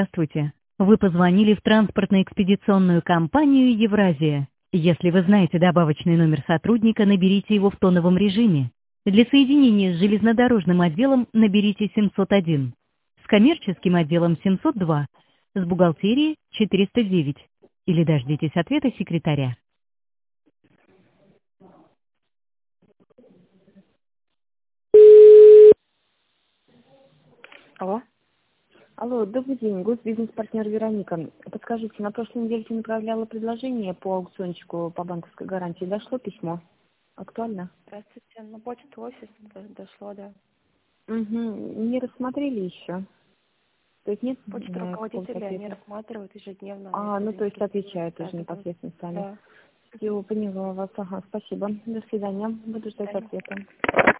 Здравствуйте. Вы позвонили в транспортно-экспедиционную компанию «Евразия». Если вы знаете добавочный номер сотрудника, наберите его в тоновом режиме. Для соединения с железнодорожным отделом наберите 701, с коммерческим отделом 702, с бухгалтерией 409. Или дождитесь ответа секретаря. Алло. Алло, добрый день, госбизнес-партнер Вероника. Подскажите, на прошлой неделе ты направляла предложение по аукциончику по банковской гарантии. Дошло письмо? Актуально? Здравствуйте. На почту офис дошло, да. Угу. Не рассмотрели еще? То есть нет Почта какого-то руководителя они ответа? рассматривают ежедневно. Они Ну это то есть заинтересованы. отвечают уже непосредственно сами. Да. Все, поняла вас. Ага, спасибо. До свидания. Буду До ждать свидания. ответа.